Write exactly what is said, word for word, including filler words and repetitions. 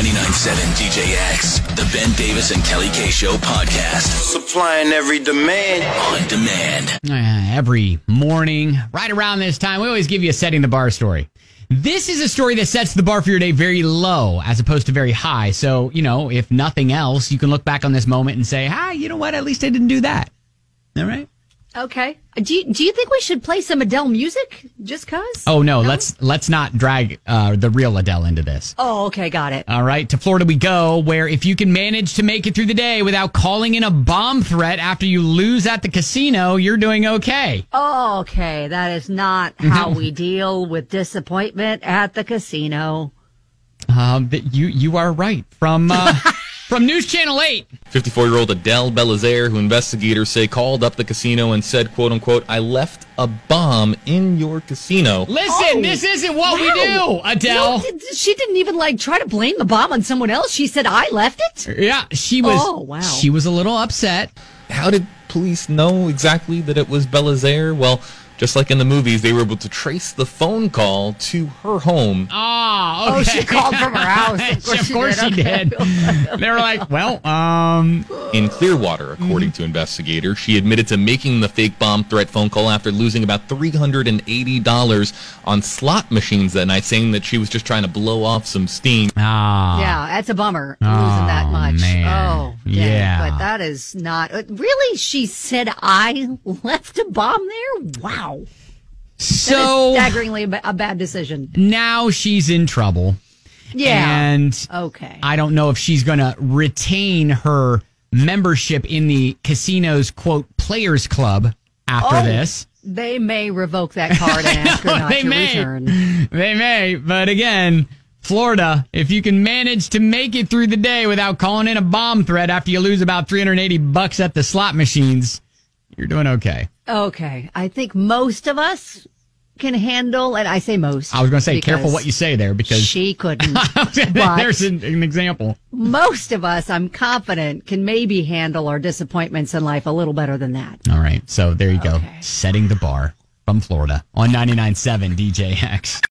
ninety-nine point seven D J X, the Ben Davis and Kelly K Show podcast. Supplying every demand. On demand. Uh, every morning, right around this time, we always give you a setting the bar story. This is a story that sets the bar for your day very low as opposed to very high. So, you know, if nothing else, you can look back on this moment and say, ah, you know what? At least I didn't do that. All right? Okay. Do you, do you think we should play some Adele music just cause? Oh, no, no? let's let's not drag uh, the real Adele into this. Oh, okay. Got it. All right. To Florida we go, where if you can manage to make it through the day without calling in a bomb threat after you lose at the casino, you're doing okay. Oh, okay. That is not how we deal with disappointment at the casino. Um, that you, you are right. From... Uh, From News Channel eight. fifty-four-year-old Adele Belizaire, who investigators say called up the casino and said, quote unquote, I left a bomb in your casino. Listen, oh, this isn't what wow. we do, Adele. No, she didn't even like try to blame the bomb on someone else. She said, I left it? Yeah, she was, oh, wow. she was a little upset. How did police know exactly that it was Belizaire? Well, just like in the movies, they were able to trace the phone call to her home. Oh, okay. Oh, she called from her house. Of course, of she course did. she Okay. did. They were like, well, um... In Clearwater, according to investigators, she admitted to making the fake bomb threat phone call after losing about three hundred eighty dollars on slot machines that night, saying that she was just trying to blow off some steam. Ah. Yeah, that's a bummer, Oh, losing that much. man. Oh, dang. Yeah. But that is not... Really? She said, I left a bomb there? Wow. So... That is staggeringly a ba- a bad decision. Now she's in trouble. Yeah. And okay. I don't know if she's going to retain her membership in the casino's, quote, players club after Oh. this. They may revoke that card and ask her not they to may. return. They may. But again, Florida, if you can manage to make it through the day without calling in a bomb threat after you lose about three hundred eighty bucks at the slot machines, you're doing okay. Okay. I think most of us can handle, and I say most. I was going to say, because careful what you say there, because she couldn't. there's an, an example. Most of us, I'm confident, can maybe handle our disappointments in life a little better than that. All right. So there you go. Okay. Setting the bar from Florida on ninety-nine point seven D J X.